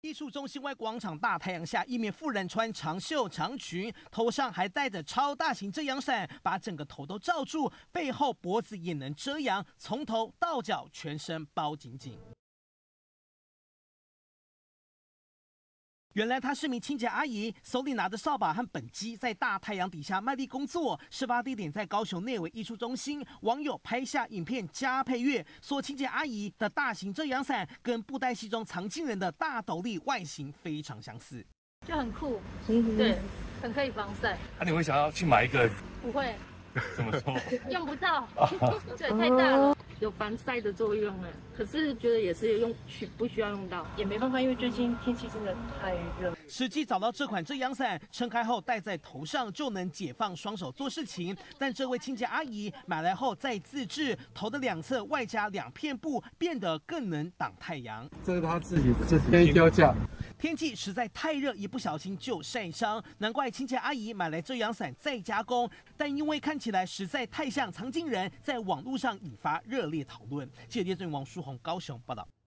艺术中心外广场大太阳下，一名妇人穿长袖长裙，头上还戴着超大型遮阳伞，把整个头都罩住，背后脖子也能遮阳，从头到脚全身包紧紧。原来她是名清洁阿姨，手里拿着扫把和本机，在大太阳底下卖力工作。事发地点在高雄内惟艺术中心，网友拍下影片加配乐，说清洁阿姨的大型遮阳伞跟布袋戏中藏镜人的大斗笠外形非常相似， 就很酷，对，很可以防晒。 那你会想要去买一个？ 不会， 怎么说？ 用不到，对，太大了。有防晒的作用啊，可是觉得也是不需要用到， 也没办法，因为最近天气真的太热。 实际找到这款遮阳伞，撑开后戴在头上就能解放双手做事情。但这位清洁阿姨买来后再自制，头的两侧外加2片布，变得更能挡太阳。 这是她自己的黑胶架。 天气实在太热，一不小心就晒伤，难怪清洁阿姨买来遮阳伞再加工。但因为看起来实在太像藏镜人，在网络上引发热烈讨论。记者王淑红高雄报道。